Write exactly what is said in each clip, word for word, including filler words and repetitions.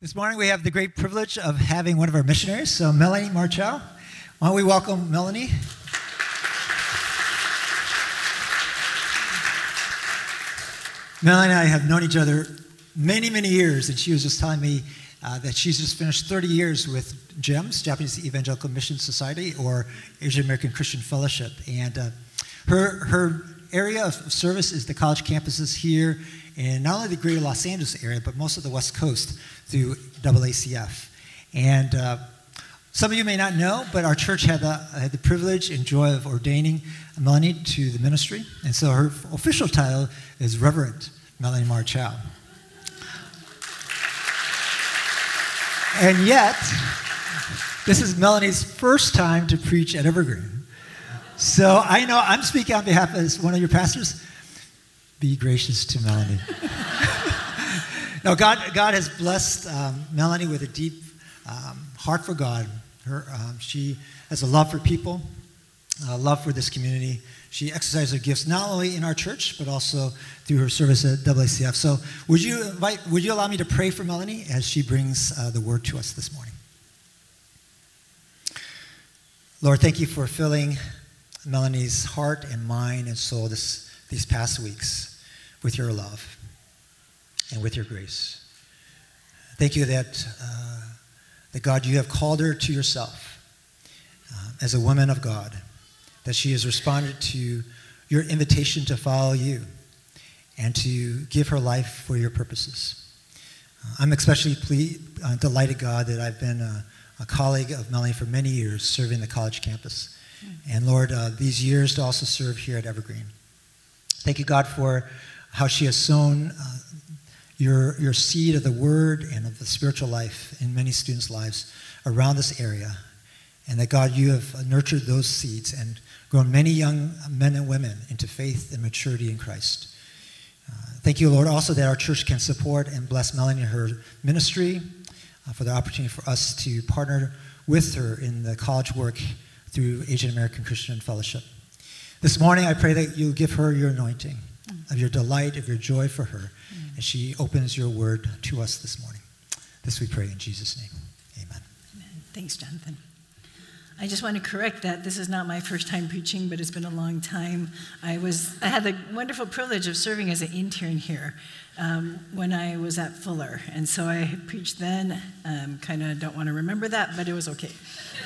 This morning we have the great privilege of having one of our missionaries, so Melanie Marchal. Why don't we welcome Melanie? Melanie and I have known each other many, many years, and she was just telling me uh, that she's just finished thirty years with GEMS, Japanese Evangelical Mission Society, or Asian American Christian Fellowship. And uh, her, her area of service is the college campuses here in not only the greater Los Angeles area, but most of the West Coast through A A C F. And uh, some of you may not know, but our church had the, had the privilege and joy of ordaining Melanie to the ministry. And so her official title is Reverend Melanie Marchal. And yet, this is Melanie's first time to preach at Evergreen. So I know I'm speaking on behalf of one of your pastors. Be gracious to Melanie. No, God, God has blessed um, Melanie with a deep um, heart for God. Her, um, she has a love for people, a love for this community. She exercises her gifts not only in our church, but also through her service at A A C F. So would you invite, would you allow me to pray for Melanie as she brings uh, the word to us this morning? Lord, thank you for filling Melanie's heart and mind and soul this, these past weeks with your love and with your grace. Thank you that, uh, that God, you have called her to yourself uh, as a woman of God, that she has responded to your invitation to follow you and to give her life for your purposes. Uh, I'm especially ple- uh, delighted, God, that I've been a, a colleague of Melanie for many years, serving the college campus. Mm. And Lord, uh, these years to also serve here at Evergreen. Thank you, God, for how she has sown uh, your, your seed of the word and of the spiritual life in many students' lives around this area. And that, God, you have nurtured those seeds and grown many young men and women into faith and maturity in Christ. Uh, thank you, Lord, also that our church can support and bless Melanie in her ministry, uh, for the opportunity for us to partner with her in the college work through Asian American Christian Fellowship. This morning, I pray that you give her your anointing, of your delight, of your joy for her, mm. as she opens your word to us this morning. This we pray in Jesus' name. Amen. Amen. Thanks, Jonathan. I just want to correct that. This is not my first time preaching, but it's been a long time. I was I had the wonderful privilege of serving as an intern here um, when I was at Fuller. And so I preached then. Um, kind of don't want to remember that, but it was okay.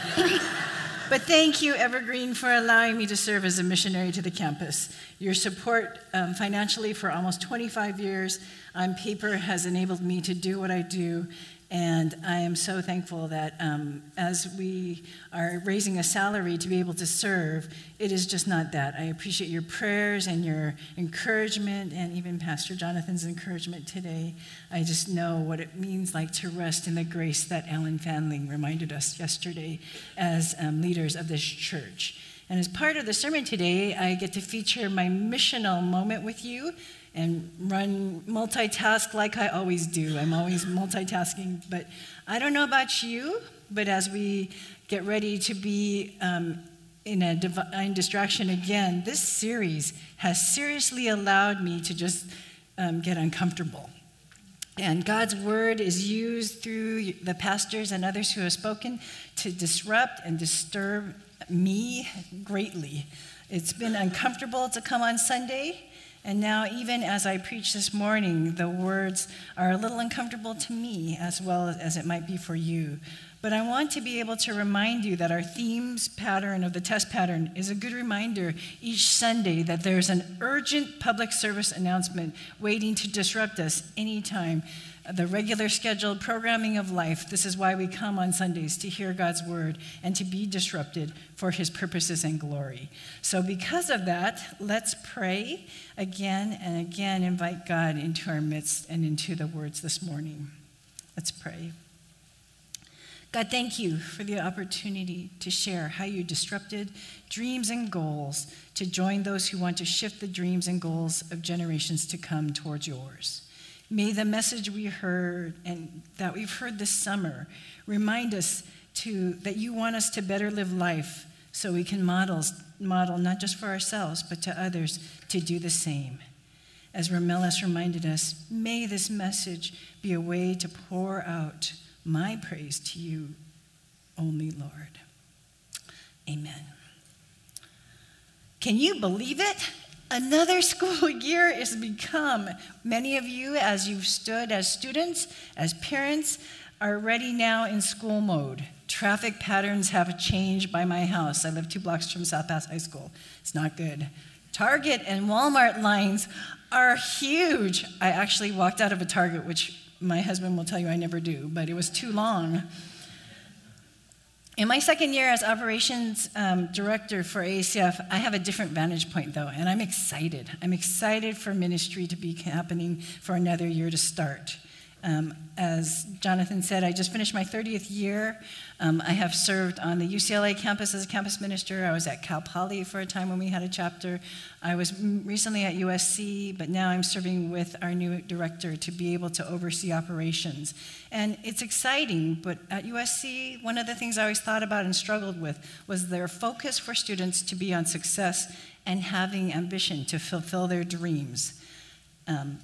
But thank you, Evergreen, for allowing me to serve as a missionary to the campus. Your support um, financially for almost twenty-five years on paper has enabled me to do what I do. And I am so thankful that um, as we are raising a salary to be able to serve, it is just not that. I appreciate your prayers and your encouragement, and even Pastor Jonathan's encouragement today. I just know what it means like to rest in the grace that Alan Fanling reminded us yesterday as um, leaders of this church. And as part of the sermon today, I get to feature my missional moment with you and run multitask like I always do. I'm always multitasking, but I don't know about you, but as we get ready to be um, in a divine distraction again, this series has seriously allowed me to just um, get uncomfortable. And God's word is used through the pastors and others who have spoken to disrupt and disturb me greatly. It's been uncomfortable to come on Sunday. And now, even as I preach this morning, the words are a little uncomfortable to me as well as it might be for you. But I want to be able to remind you that our themes pattern of the test pattern is a good reminder each Sunday that there's an urgent public service announcement waiting to disrupt us anytime. The regular scheduled programming of life. This is why we come on Sundays, to hear God's word and to be disrupted for his purposes and glory. So because of that, let's pray again and again, invite God into our midst and into the words this morning. Let's pray. God, thank you for the opportunity to share how you disrupted dreams and goals to join those who want to shift the dreams and goals of generations to come towards yours. May the message we heard and that we've heard this summer remind us to that you want us to better live life so we can model, model not just for ourselves, but to others to do the same. As Ramelis reminded us, may this message be a way to pour out my praise to you only, Lord. Amen. Can you believe it? Another school year is become. Many of you, as you've stood as students, as parents, are already now in school mode. Traffic patterns have changed by my house. I live two blocks from South Pass High School. It's not good. Target and Walmart lines are huge. I actually walked out of a Target, which my husband will tell you I never do, but it was too long. In my second year as operations um, director for A A C F, I have a different vantage point, though, and I'm excited. I'm excited for ministry to be happening for another year to start. Um, as Jonathan said, I just finished my thirtieth year. Um, I have served on the U C L A campus as a campus minister. I was at Cal Poly for a time when we had a chapter. I was recently at U S C, but now I'm serving with our new director to be able to oversee operations. And it's exciting, but at U S C, one of the things I always thought about and struggled with was their focus for students to be on success and having ambition to fulfill their dreams. Um,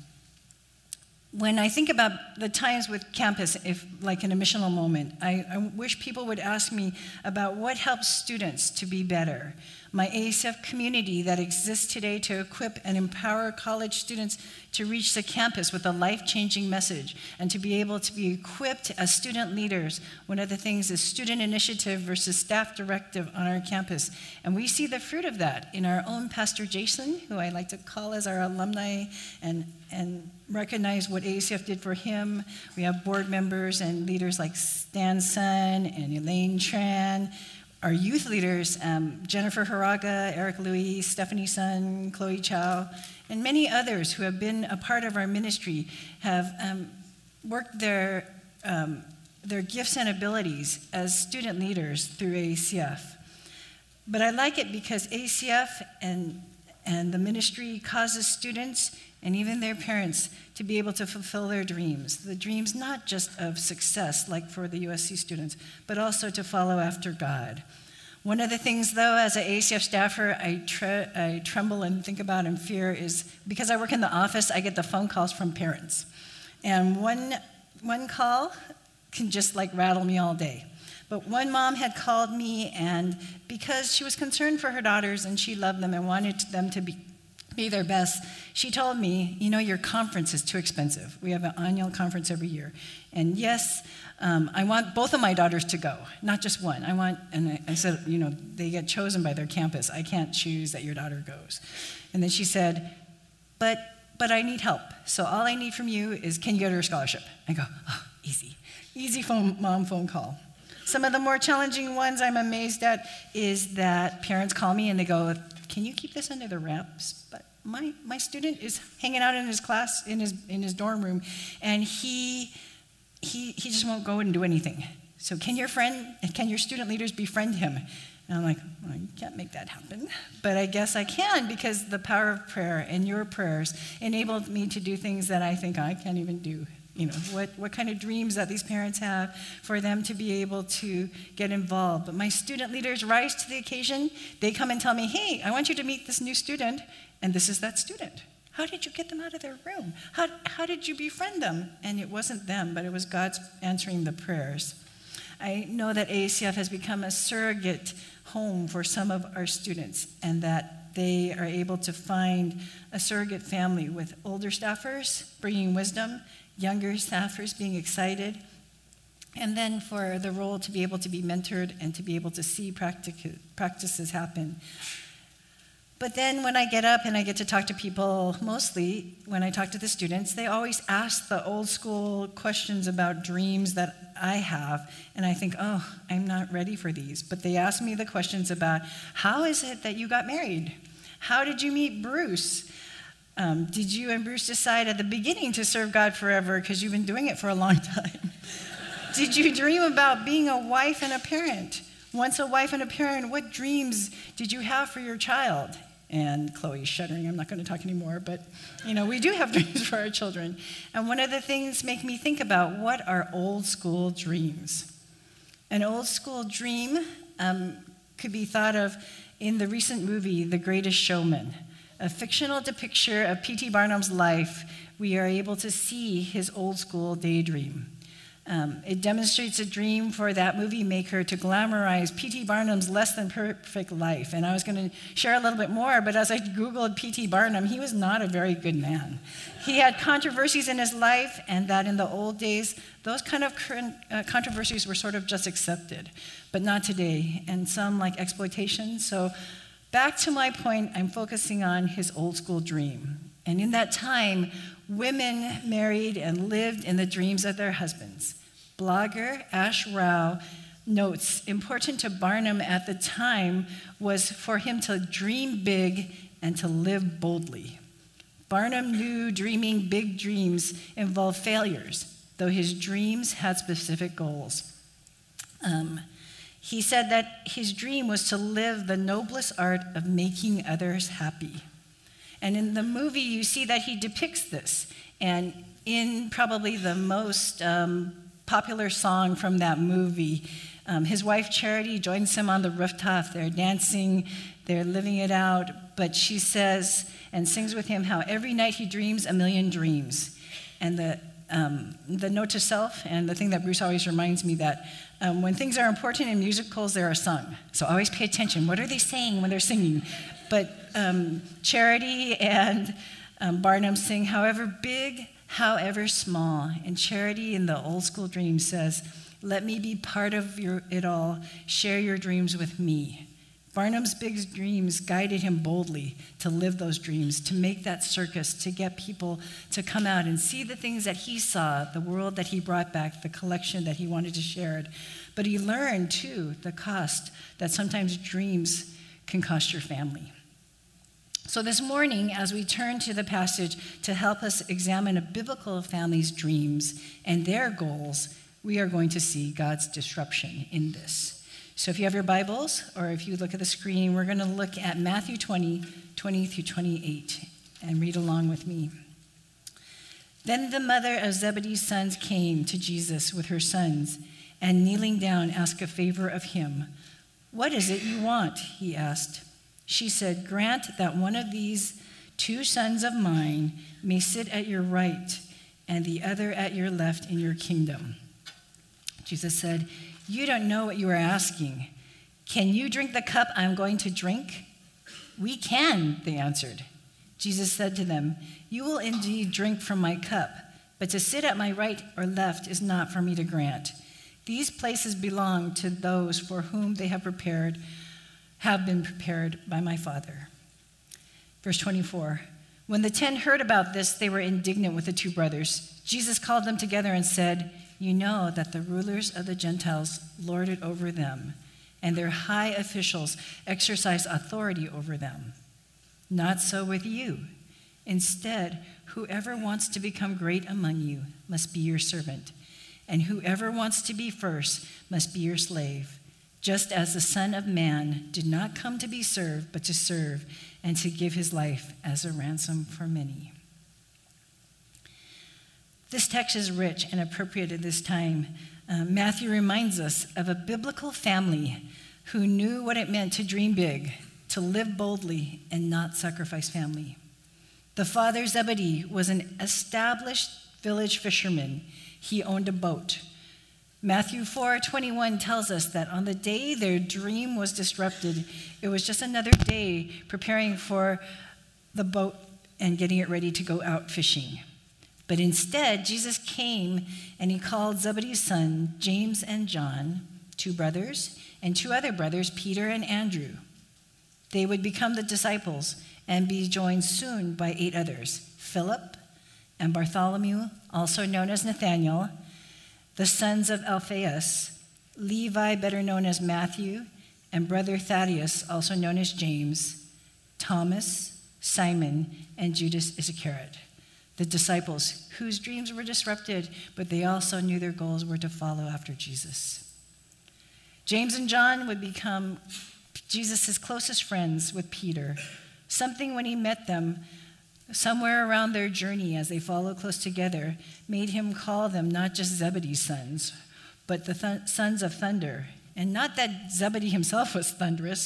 When I think about the times with campus, if like in a missional moment, I, I wish people would ask me about what helps students to be better. My A A C F community that exists today to equip and empower college students to reach the campus with a life-changing message and to be able to be equipped as student leaders. One of the things is student initiative versus staff directive on our campus. And we see the fruit of that in our own Pastor Jason, who I like to call as our alumni and, and recognize what A A C F did for him. We have board members and leaders like Stan Sun and Elaine Tran. Our youth leaders, um, Jennifer Haraga, Eric Louis, Stephanie Sun, Chloe Chow, and many others who have been a part of our ministry have um, worked their, um, their gifts and abilities as student leaders through A A C F. But I like it because A A C F and, and the ministry causes students and even their parents to be able to fulfill their dreams. The dreams not just of success, like for the U S C students, but also to follow after God. One of the things, though, as an A A C F staffer, I, tre- I tremble and think about and fear is because I work in the office, I get the phone calls from parents. And one, one call can just like rattle me all day. But one mom had called me, and because she was concerned for her daughters and she loved them and wanted them to be be their best, she told me, you know, your conference is too expensive. We have an annual conference every year. And yes, um, I want both of my daughters to go, not just one. I want, and I, I said, you know, they get chosen by their campus. I can't choose that your daughter goes. And then she said, but, but I need help. So all I need from you is, can you get her a scholarship? I go, oh, easy. Easy phone, mom phone call. Some of the more challenging ones I'm amazed at is that parents call me and they go, can you keep this under the wraps? But my my student is hanging out in his class, in his in his dorm room, and he he he just won't go and do anything. So can your friend, can your student leaders befriend him? And I'm like, well, you can't make that happen. But I guess I can, because the power of prayer and your prayers enabled me to do things that I think I can't even do. You know, what, what kind of dreams that these parents have for them to be able to get involved. But my student leaders rise to the occasion. They come and tell me, hey, I want you to meet this new student, and this is that student. How did you get them out of their room? How, how did you befriend them? And it wasn't them, but it was God's answering the prayers. I know that A A C F has become a surrogate home for some of our students, and that they are able to find a surrogate family with older staffers bringing wisdom, younger staffers being excited, and then for the role to be able to be mentored and to be able to see practic- practices happen. But then when I get up and I get to talk to people, mostly when I talk to the students, they always ask the old school questions about dreams that I have, and I think, oh, I'm not ready for these. But they ask me the questions about, how is it that you got married? How did you meet Bruce? Um, did you and Bruce decide at the beginning to serve God forever because you've been doing it for a long time? Did you dream about being a wife and a parent? Once a wife and a parent, what dreams did you have for your child? And Chloe's shuddering. I'm not going to talk anymore, but you know, we do have dreams for our children. And one of the things make me think about, what are old school dreams? An old school dream um, could be thought of in the recent movie, The Greatest Showman. a fictional depiction of P T Barnum's life, we are able to see his old school daydream. Um, it demonstrates a dream for that movie maker to glamorize P T Barnum's less than perfect life. And I was going to share a little bit more, but as I Googled P T Barnum, he was not a very good man. He had controversies in his life, and that in the old days, those kind of uh, controversies were sort of just accepted, but not today, and some like exploitation. So back to my point, I'm focusing on his old school dream. And in that time, women married and lived in the dreams of their husbands. Blogger Ash Rao notes, important to Barnum at the time was for him to dream big and to live boldly. Barnum knew dreaming big dreams involved failures, though his dreams had specific goals. Um, he said that his dream was to live the noblest art of making others happy. And in the movie, you see that he depicts this. And in probably the most um, popular song from that movie, um, his wife Charity joins him on the rooftop. They're dancing, they're living it out. But she says and sings with him how every night he dreams a million dreams. And the um, the note to self, and the thing that Bruce always reminds me that um, when things are important in musicals, they are sung. So always pay attention. What are they saying when they're singing? But um, Charity and um, Barnum sing, however big, however small. And Charity in the old school dream says, let me be part of your, it all. Share your dreams with me. Barnum's big dreams guided him boldly to live those dreams, to make that circus, to get people to come out and see the things that he saw, the world that he brought back, the collection that he wanted to share. But he learned, too, the cost that sometimes dreams can cost your family. So this morning, as we turn to the passage to help us examine a biblical family's dreams and their goals, we are going to see God's disruption in this. So if you have your Bibles, or if you look at the screen, we're going to look at Matthew twenty, twenty through twenty-eight, and read along with me. Then the mother of Zebedee's sons came to Jesus with her sons, and kneeling down, asked a favor of him. What is it you want? He asked. She said, grant that one of these two sons of mine may sit at your right, and the other at your left in your kingdom. Jesus said, you don't know what you are asking. Can you drink the cup I'm going to drink? We can, they answered. Jesus said to them, you will indeed drink from my cup, but to sit at my right or left is not for me to grant. These places belong to those for whom they have prepared, have been prepared by my Father. Verse twenty-four, when the ten heard about this, they were indignant with the two brothers. Jesus called them together and said, you know that the rulers of the Gentiles lord it over them, and their high officials exercise authority over them. Not so with you. Instead, whoever wants to become great among you must be your servant, and whoever wants to be first must be your slave, just as the Son of Man did not come to be served, but to serve and to give his life as a ransom for many. This text is rich and appropriate at this time. Uh, Matthew reminds us of a biblical family who knew what it meant to dream big, to live boldly, and not sacrifice family. The father, Zebedee, was an established village fisherman. He owned a boat. Matthew four twenty-one tells us that on the day their dream was disrupted, it was just another day preparing for the boat and getting it ready to go out fishing. But instead, Jesus came and he called Zebedee's son, James and John, two brothers, and two other brothers, Peter and Andrew. They would become the disciples and be joined soon by eight others, Philip and Bartholomew, also known as Nathanael, the sons of Alphaeus, Levi, better known as Matthew, and brother Thaddeus, also known as James, Thomas, Simon, and Judas Iscariot. The disciples whose dreams were disrupted, but they also knew their goals were to follow after Jesus. James and John would become Jesus' closest friends with Peter, something when he met them somewhere around their journey as they followed close together made him call them not just Zebedee's sons, but the th- sons of thunder. And not that Zebedee himself was thunderous,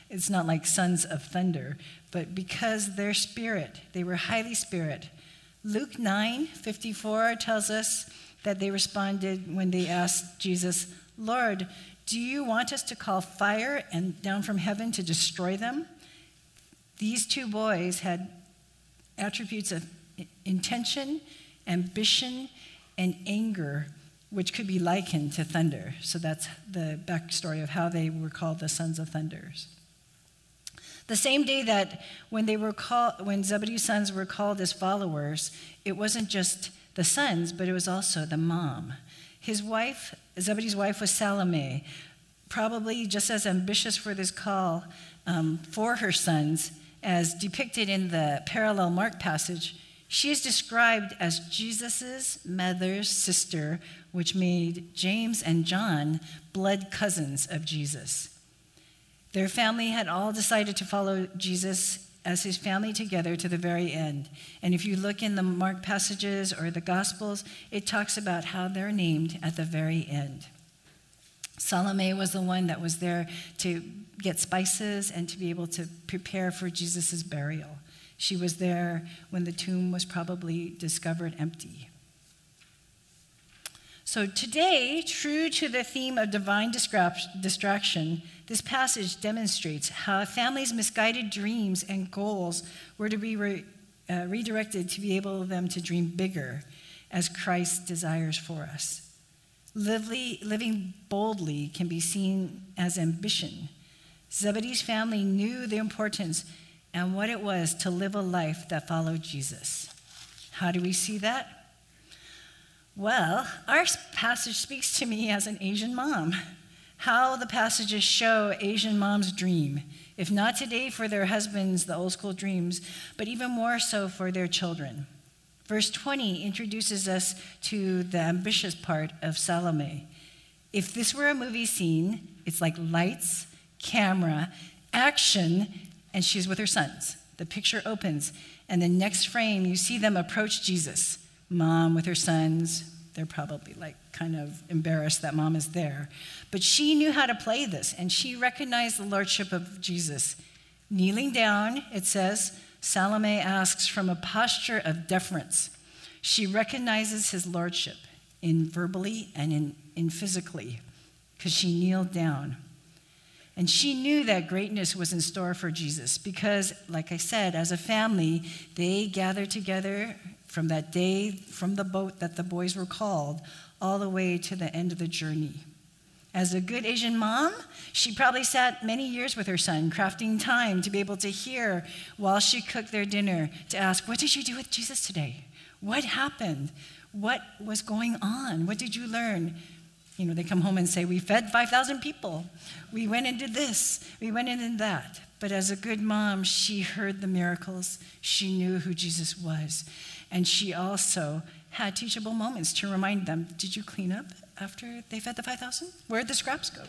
It's not like sons of thunder, but because their spirit, they were highly spirit. Luke nine fifty-four tells us that they responded when they asked Jesus, Lord, do you want us to call fire and down from heaven to destroy them? These two boys had attributes of intention, ambition, and anger, which could be likened to thunder. So that's the backstory of how they were called the sons of thunders. The same day that when they were called, when Zebedee's sons were called as followers, it wasn't just the sons, but it was also the mom. His wife, Zebedee's wife, was Salome, probably just as ambitious for this call um, for her sons as depicted in the parallel Mark passage. She is described as Jesus' mother's sister, which made James and John blood cousins of Jesus. Their family had all decided to follow Jesus as his family together to the very end. And if you look in the Mark passages or the Gospels, it talks about how they're named at the very end. Salome was the one that was there to get spices and to be able to prepare for Jesus' burial. She was there when the tomb was probably discovered empty. So today, true to the theme of divine distraction, this passage demonstrates how a family's misguided dreams and goals were to be re, uh, redirected to be able for them to dream bigger as Christ desires for us. Lively, living boldly can be seen as ambition. Zebedee's family knew the importance and what it was to live a life that followed Jesus. How do we see that? Well, our passage speaks to me as an Asian mom. How the passages show Asian moms dream, if not today for their husbands, the old school dreams, but even more so for their children. Verse twenty introduces us to the ambitious part of Salome. If this were a movie scene, it's like lights, camera, action, and she's with her sons. The picture opens, and the next frame, you see them approach Jesus. Mom with her sons. They're probably like kind of embarrassed that mom is there. But she knew how to play this, and she recognized the lordship of Jesus. Kneeling down, it says, Salome asks from a posture of deference. She recognizes his lordship in verbally and in, in physically, because she kneeled down. And she knew that greatness was in store for Jesus because, like I said, as a family, they gathered together from that day, from the boat that the boys were called, all the way to the end of the journey. As a good Asian mom, she probably sat many years with her son, crafting time to be able to hear while she cooked their dinner, to ask, what did you do with Jesus today? What happened? What was going on? What did you learn? You know, they come home and say, we fed five thousand people. We went and did this. We went and did that. But as a good mom, she heard the miracles. She knew who Jesus was. And she also had teachable moments to remind them, did you clean up after they fed the five thousand? Where'd the scraps go?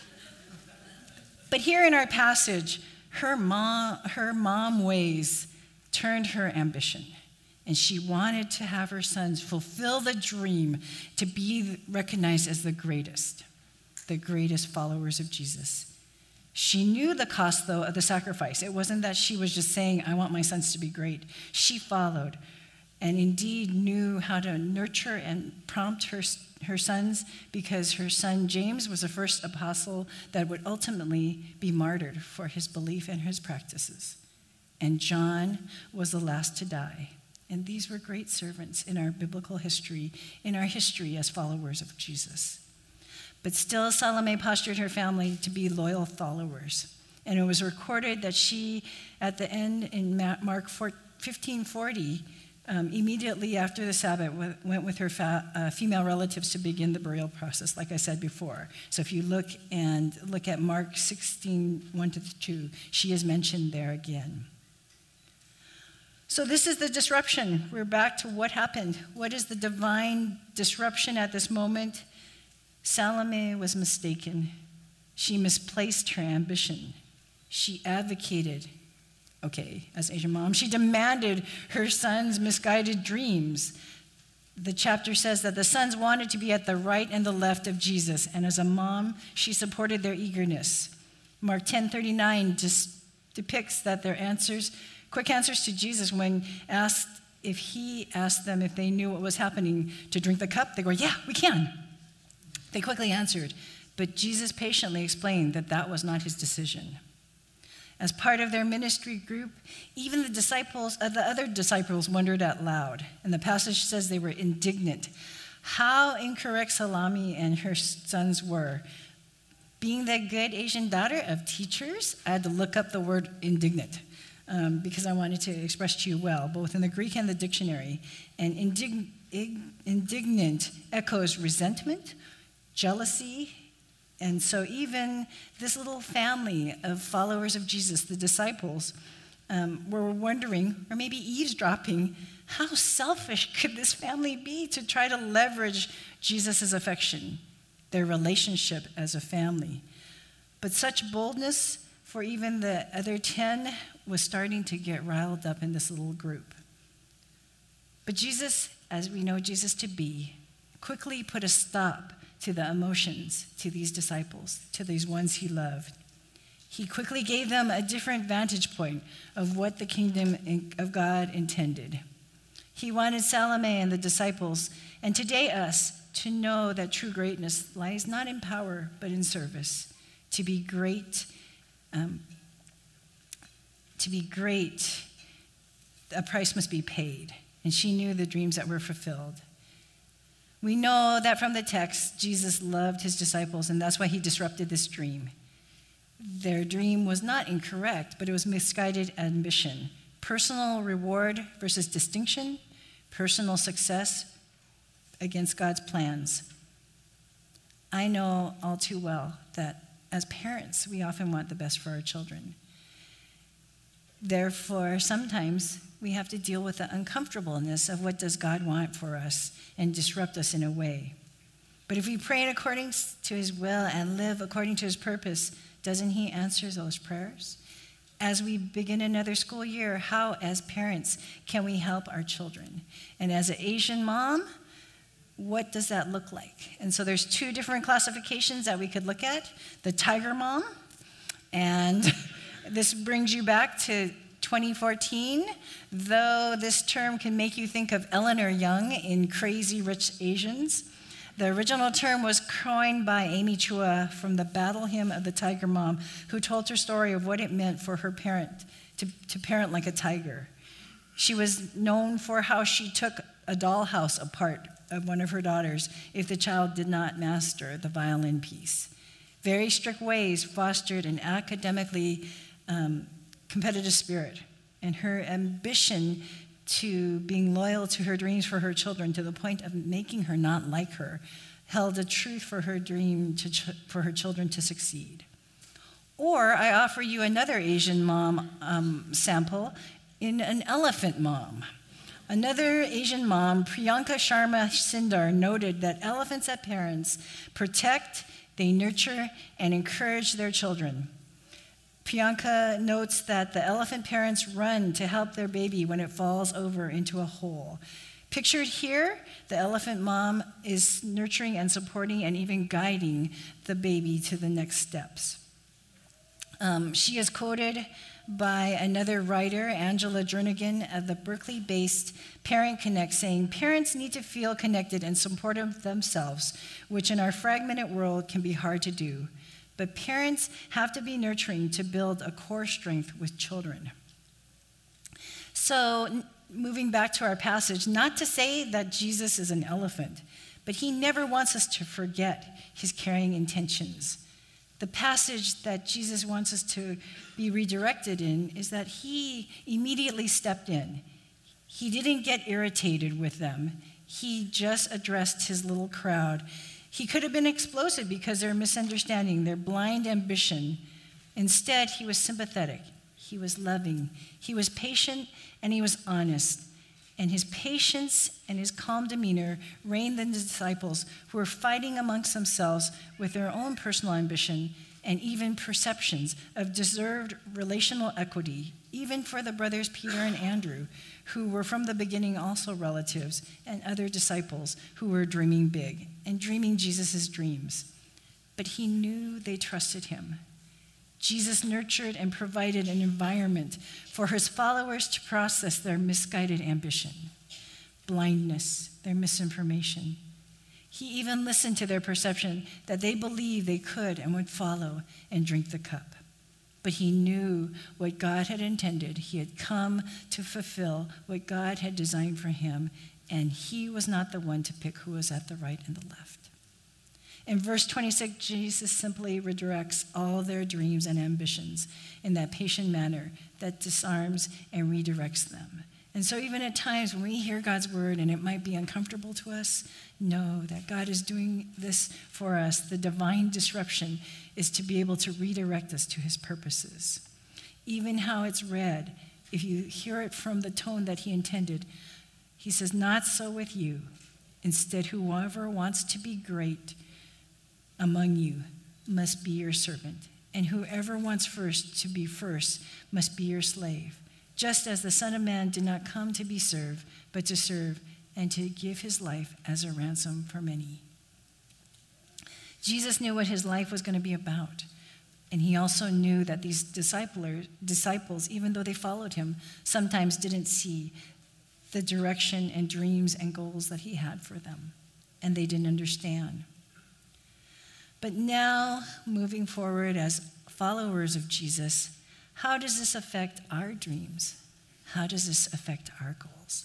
But here in our passage, her mom, her mom ways turned her ambition. And she wanted to have her sons fulfill the dream to be recognized as the greatest, the greatest followers of Jesus. She knew the cost, though, of the sacrifice. It wasn't that she was just saying, I want my sons to be great. She followed and indeed knew how to nurture and prompt her, her sons, because her son James was the first apostle that would ultimately be martyred for his belief and his practices. And John was the last to die. And these were great servants in our biblical history, in our history as followers of Jesus. But still, Salome postured her family to be loyal followers. And it was recorded that she, at the end in Mark fifteen forty, um, immediately after the Sabbath, went with her fa- uh, female relatives to begin the burial process, like I said before. So if you look and look at Mark sixteen, one to two, she is mentioned there again. So this is the disruption. We're back to what happened. What is the divine disruption at this moment? Salome was mistaken. She misplaced her ambition. She advocated, okay, as Asian mom, she demanded her son's misguided dreams. The chapter says that the sons wanted to be at the right and the left of Jesus, and as a mom, she supported their eagerness. Mark ten thirty-nine just depicts that their answers, quick answers to Jesus when asked if he asked them if they knew what was happening to drink the cup, they go, yeah, we can. They quickly answered, but Jesus patiently explained that that was not his decision. As part of their ministry group, even the disciples, uh, the other disciples wondered out loud, and the passage says they were indignant. How incorrect Salami and her sons were. Being the good Asian daughter of teachers, I had to look up the word indignant um, because I wanted to express to you well, both in the Greek and the dictionary. And indig- indignant echoes resentment, jealousy, and so even this little family of followers of Jesus, the disciples, um, were wondering, or maybe eavesdropping, how selfish could this family be to try to leverage Jesus' affection, their relationship as a family. But such boldness for even the other ten was starting to get riled up in this little group. But Jesus, as we know Jesus to be, quickly put a stop to the emotions to these disciples, to these ones he loved. He quickly gave them a different vantage point of what the kingdom of God intended. He wanted Salome and the disciples, and today us, to know that true greatness lies not in power, but in service. To be great, um, to be great, a price must be paid. And she knew the dreams that were fulfilled. We know that from the text, Jesus loved his disciples, and that's why he disrupted this dream. Their dream was not incorrect, but it was misguided ambition. Personal reward versus distinction, personal success against God's plans. I know all too well that as parents, we often want the best for our children. Therefore, sometimes we have to deal with the uncomfortableness of what does God want for us and disrupt us in a way. But if we pray according to his will and live according to his purpose, doesn't he answer those prayers? As we begin another school year, how, as parents, can we help our children? And as an Asian mom, what does that look like? And so there's two different classifications that we could look at. The tiger mom, and this brings you back to twenty fourteen, though this term can make you think of Eleanor Young in Crazy Rich Asians. The original term was coined by Amy Chua from the Battle Hymn of the Tiger Mom, who told her story of what it meant for her parent to, to parent like a tiger. She was known for how she took a dollhouse apart of one of her daughters if the child did not master the violin piece. Very strict ways fostered an academically um, competitive spirit, and her ambition to being loyal to her dreams for her children to the point of making her not like her held a truth for her dream to ch- for her children to succeed. Or I offer you another Asian mom um, sample in an elephant mom. Another Asian mom, Priyanka Sharma Sindar, noted that elephants as parents protect, they nurture, and encourage their children. Priyanka notes that the elephant parents run to help their baby when it falls over into a hole. Pictured here, the elephant mom is nurturing and supporting and even guiding the baby to the next steps. Um, she is quoted by another writer, Angela Jernigan, of the Berkeley-based Parent Connect, saying, "Parents need to feel connected and supportive themselves, which in our fragmented world can be hard to do. But parents have to be nurturing to build a core strength with children." So, moving back to our passage, not to say that Jesus is an elephant, but he never wants us to forget his caring intentions. The passage that Jesus wants us to be redirected in is that he immediately stepped in. He didn't get irritated with them. He just addressed his little crowd. He could have been explosive because their misunderstanding, their blind ambition. Instead, he was sympathetic. He was loving. He was patient, and he was honest. And his patience and his calm demeanor reigned in the disciples who were fighting amongst themselves with their own personal ambition and even perceptions of deserved relational equity, even for the brothers Peter and Andrew, who were from the beginning also relatives, and other disciples who were dreaming big and dreaming Jesus' dreams. But he knew they trusted him. Jesus nurtured and provided an environment for his followers to process their misguided ambition, blindness, their misinformation. He even listened to their perception that they believed they could and would follow and drink the cup. But he knew what God had intended. He had come to fulfill what God had designed for him, and he was not the one to pick who was at the right and the left. In verse twenty-six, Jesus simply redirects all their dreams and ambitions in that patient manner that disarms and redirects them. And so even at times when we hear God's word and it might be uncomfortable to us, know that God is doing this for us. The divine disruption is to be able to redirect us to his purposes. Even how it's read, if you hear it from the tone that he intended, he says, "Not so with you. Instead, whoever wants to be great among you must be your servant, and whoever wants first to be first must be your slave, just as the Son of Man did not come to be served, but to serve and to give his life as a ransom for many." Jesus knew what his life was going to be about, and he also knew that these disciples, even though they followed him, sometimes didn't see the direction and dreams and goals that he had for them, and they didn't understand. But now, moving forward as followers of Jesus, how does this affect our dreams? How does this affect our goals?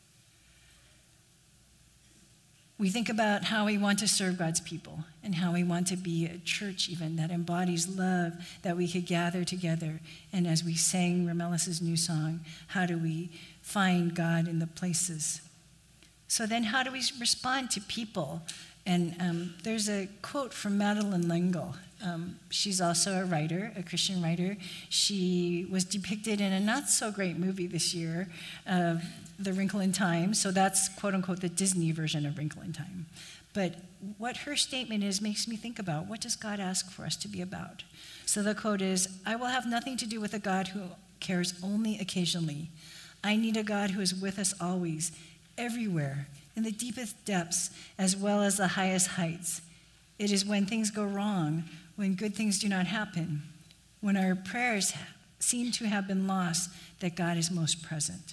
We think about how we want to serve God's people and how we want to be a church even that embodies love, that we could gather together. And as we sang Ramelis's new song, how do we find God in the places? So then how do we respond to people? And um, there's a quote from Madeleine L'Engle. Um, she's also a writer, a Christian writer. She was depicted in a not-so-great movie this year, uh, The Wrinkle in Time. So that's, quote-unquote, the Disney version of Wrinkle in Time. But what her statement is makes me think about, what does God ask for us to be about? So the quote is, "I will have nothing to do with a God who cares only occasionally. I need a God who is with us always, everywhere, in the deepest depths as well as the highest heights. It is when things go wrong, when good things do not happen, when our prayers seem to have been lost, that God is most present."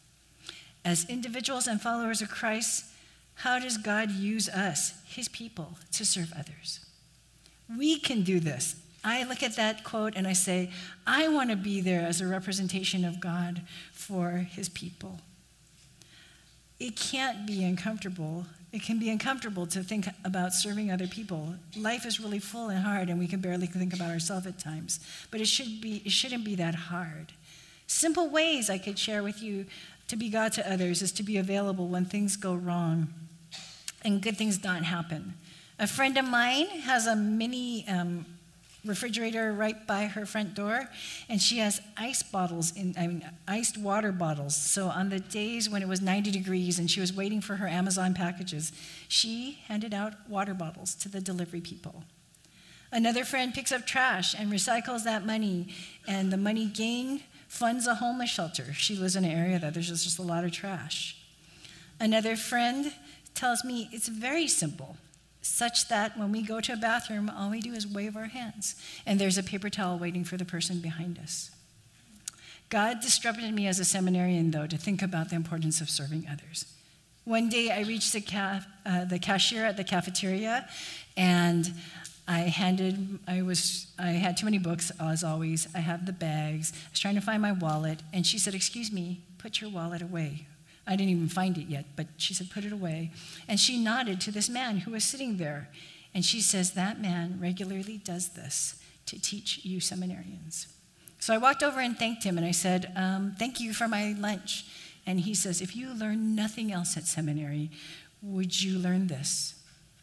As individuals and followers of Christ, how does God use us, his people, to serve others? We can do this. I look at that quote and I say, I want to be there as a representation of God for his people. It can't be uncomfortable. It can be uncomfortable to think about serving other people. Life is really full and hard, and we can barely think about ourselves at times. But it should be, it shouldn't be that hard. Simple ways I could share with you to be God to others is to be available when things go wrong and good things don't happen. A friend of mine has a mini um, refrigerator right by her front door, and she has ice bottles in I mean iced water bottles. So on the days when it was ninety degrees and she was waiting for her Amazon packages, she handed out water bottles to the delivery people. Another friend picks up trash and recycles that money, and the money gained funds a homeless shelter. She lives in an area that there's just, just a lot of trash. Another friend tells me it's very simple, such that when we go to a bathroom, all we do is wave our hands, and there's a paper towel waiting for the person behind us. God disrupted me as a seminarian, though, to think about the importance of serving others. One day, I reached the, ca- uh, the cashier at the cafeteria, and I handed, I was, I had too many books, as always. I had the bags. I was trying to find my wallet, and she said, "Excuse me, put your wallet away." I didn't even find it yet, but she said, "Put it away." And she nodded to this man who was sitting there. And she says, "That man regularly does this to teach you seminarians." So I walked over and thanked him, and I said, um, "Thank you for my lunch." And he says, "If you learn nothing else at seminary, would you learn this?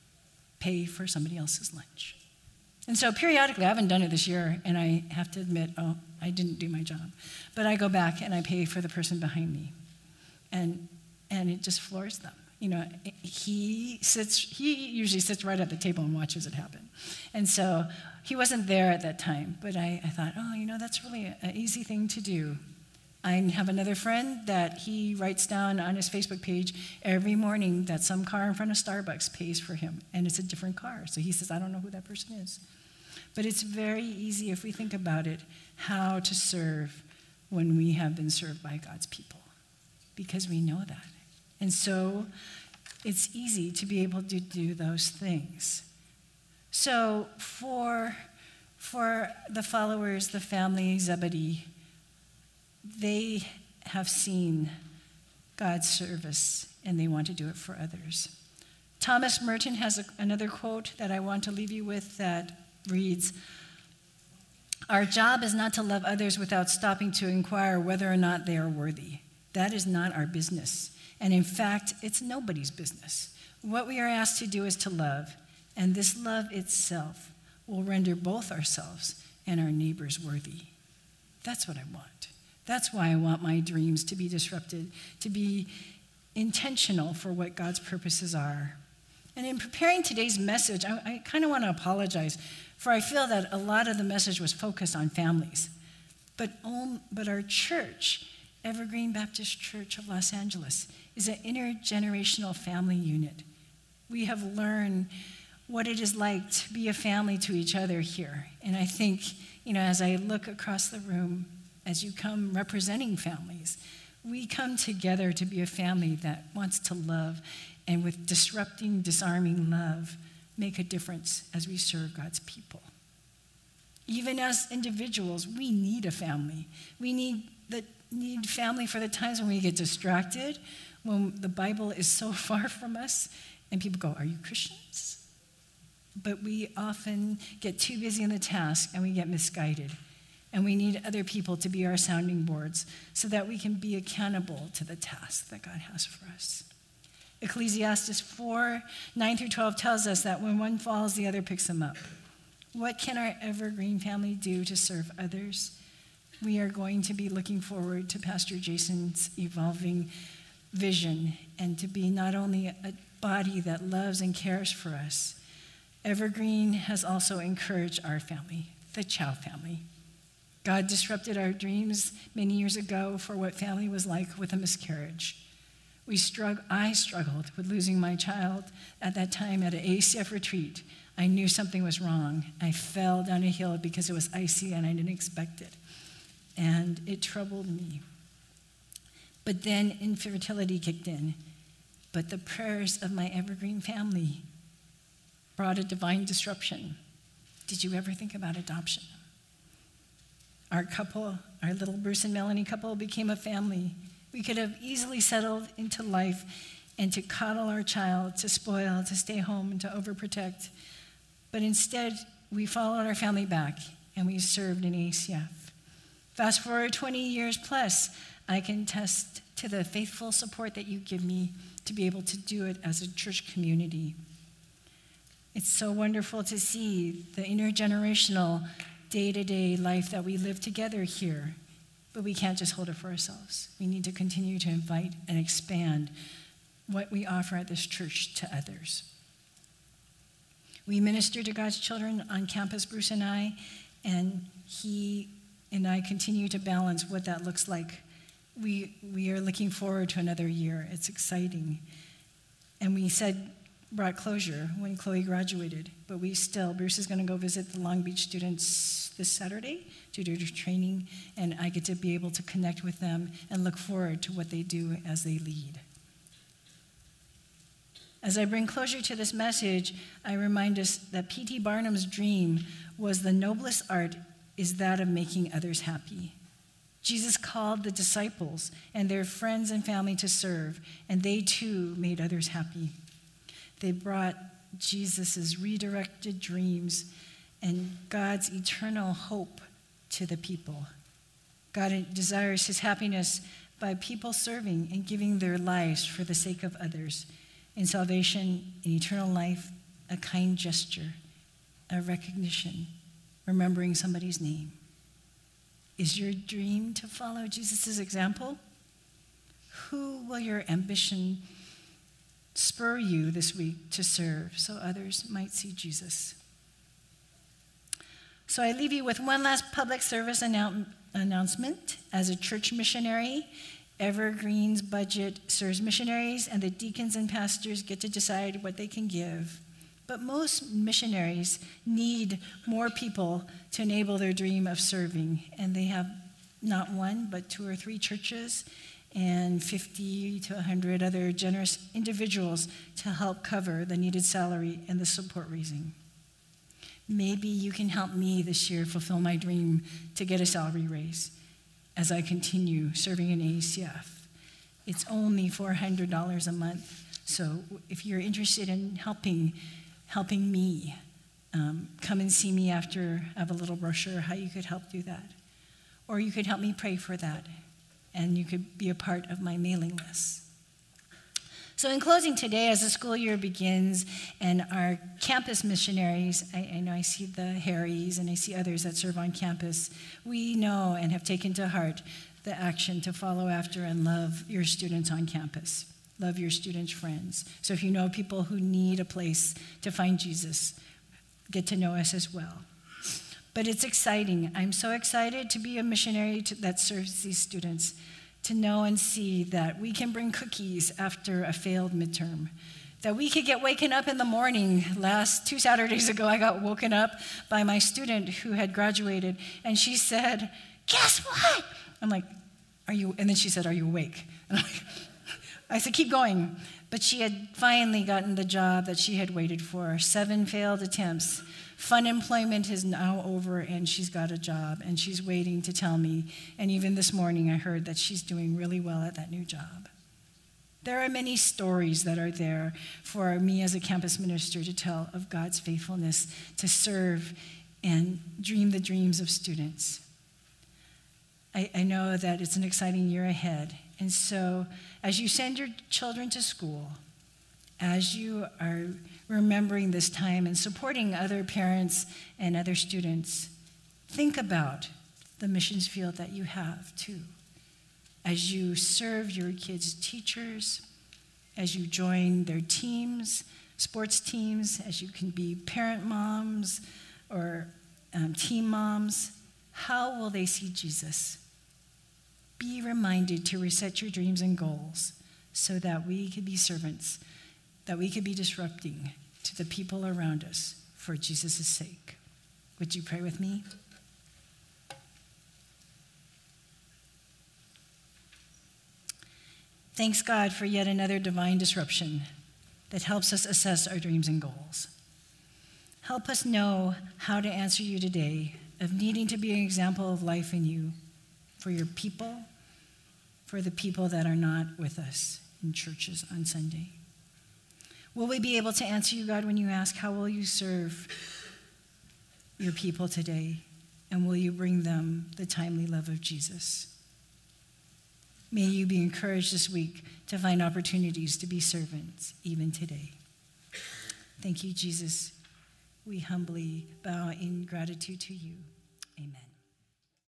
Pay for somebody else's lunch." And so periodically, I haven't done it this year, and I have to admit, oh, I didn't do my job. But I go back and I pay for the person behind me. And and it just floors them. You know, he sits, he usually sits right at the table and watches it happen. And so he wasn't there at that time, but I, I thought, oh, you know, that's really an easy thing to do. I have another friend that he writes down on his Facebook page every morning that some car in front of Starbucks pays for him, and it's a different car. So he says, I don't know who that person is. But it's very easy, if we think about it, how to serve when we have been served by God's people, because we know that. And so it's easy to be able to do those things. So for, for the followers, the family Zebedee, they have seen God's service and they want to do it for others. Thomas Merton has a, another quote that I want to leave you with that reads, "Our job is not to love others without stopping to inquire whether or not they are worthy. That is not our business. And in fact, it's nobody's business. What we are asked to do is to love, and this love itself will render both ourselves and our neighbors worthy." That's what I want. That's why I want my dreams to be disrupted, to be intentional for what God's purposes are. And in preparing today's message, I, I kind of want to apologize, for I feel that a lot of the message was focused on families. But, um, but our church, Evergreen Baptist Church of Los Angeles, is an intergenerational family unit. We have learned what it is like to be a family to each other here. And I think, you know, as I look across the room, as you come representing families, we come together to be a family that wants to love, and with disrupting, disarming love, make a difference as we serve God's people. Even as individuals, we need a family. We need the need family for the times when we get distracted, when the Bible is so far from us, and people go, "Are you Christians?" But we often get too busy in the task and we get misguided. And we need other people to be our sounding boards so that we can be accountable to the task that God has for us. Ecclesiastes four, nine through twelve tells us that when one falls, the other picks him up. What can our Evergreen family do to serve others? We are going to be looking forward to Pastor Jason's evolving vision and to be not only a body that loves and cares for us. Evergreen has also encouraged our family, the Chow family. God disrupted our dreams many years ago for what family was like with a miscarriage. We strugg- I struggled with losing my child at that time at an A C F retreat. I knew something was wrong. I fell down a hill because it was icy and I didn't expect it. And it troubled me. But then infertility kicked in. But the prayers of my Evergreen family brought a divine disruption. Did you ever think about adoption? Our couple, our little Bruce and Melanie couple, became a family. We could have easily settled into life and to coddle our child, to spoil, to stay home, and to overprotect. But instead, we followed our family back and we served in A C F. Fast forward twenty years plus, I can attest to the faithful support that you give me to be able to do it as a church community. It's so wonderful to see the intergenerational day-to-day life that we live together here, but we can't just hold it for ourselves. We need to continue to invite and expand what we offer at this church to others. We minister to God's children on campus, Bruce and I, and he and I continue to balance what that looks like. We, we are looking forward to another year. It's exciting. And we said, brought closure when Chloe graduated, but we still, Bruce is going to go visit the Long Beach students this Saturday to do their training, and I get to be able to connect with them and look forward to what they do as they lead. As I bring closure to this message, I remind us that P T Barnum's dream was the noblest art is that of making others happy. Jesus called the disciples and their friends and family to serve, and they too made others happy. They brought Jesus' redirected dreams and God's eternal hope to the people. God desires his happiness by people serving and giving their lives for the sake of others. In salvation, in eternal life, a kind gesture, a recognition, remembering somebody's name. Is your dream to follow Jesus' example? Who will your ambition spur you this week to serve so others might see Jesus? So I leave you with one last public service annou- announcement. As a church missionary, Evergreen's budget serves missionaries, and the deacons and pastors get to decide what they can give. But most missionaries need more people to enable their dream of serving, and they have not one, but two or three churches and fifty to one hundred other generous individuals to help cover the needed salary and the support raising. Maybe you can help me this year fulfill my dream to get a salary raise as I continue serving in A A C F. It's only four hundred dollars a month, so if you're interested in helping, helping me, um, come and see me after. I have a little brochure how you could help do that. Or you could help me pray for that, and you could be a part of my mailing list. So in closing today, as the school year begins and our campus missionaries, I, I know I see the Harrys and I see others that serve on campus, we know and have taken to heart the action to follow after and love your students on campus. Love your students' friends. So if you know people who need a place to find Jesus, get to know us as well. But it's exciting. I'm so excited to be a missionary to, that serves these students, to know and see that we can bring cookies after a failed midterm, that we could get waken up in the morning. Last two Saturdays ago, I got woken up by my student who had graduated, and she said, "Guess what?" I'm like, "Are you?" And then she said, "Are you awake?" And I'm like, I said, "Keep going." But she had finally gotten the job that she had waited for. Seven failed attempts. Fun employment is now over, and she's got a job, and she's waiting to tell me. And even this morning, I heard that she's doing really well at that new job. There are many stories that are there for me as a campus minister to tell of God's faithfulness to serve and dream the dreams of students. I, I know that it's an exciting year ahead. And so as you send your children to school, as you are remembering this time and supporting other parents and other students, think about the missions field that you have too. As you serve your kids' teachers, as you join their teams, sports teams, as you can be parent moms or um, team moms, how will they see Jesus? Be reminded to reset your dreams and goals so that we could be servants, that we could be disrupting to the people around us for Jesus' sake. Would you pray with me? Thanks, God, for yet another divine disruption that helps us assess our dreams and goals. Help us know how to answer you today, of needing to be an example of life in you for your people, for the people that are not with us in churches on Sunday. Will we be able to answer you, God, when you ask, how will you serve your people today? And will you bring them the timely love of Jesus? May you be encouraged this week to find opportunities to be servants, even today. Thank you, Jesus. We humbly bow in gratitude to you.